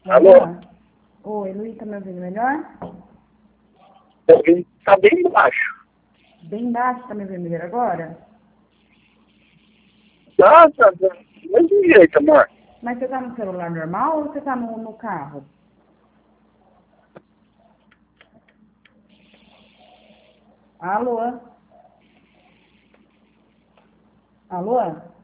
Alô? Oi, Luiz, tá me ouvindo melhor? Tá bem baixo. Bem baixo, tá me ouvindo melhor agora? Tá. Mas de jeito, amor. Mas você tá no celular normal ou você tá no carro? Alô? Alô?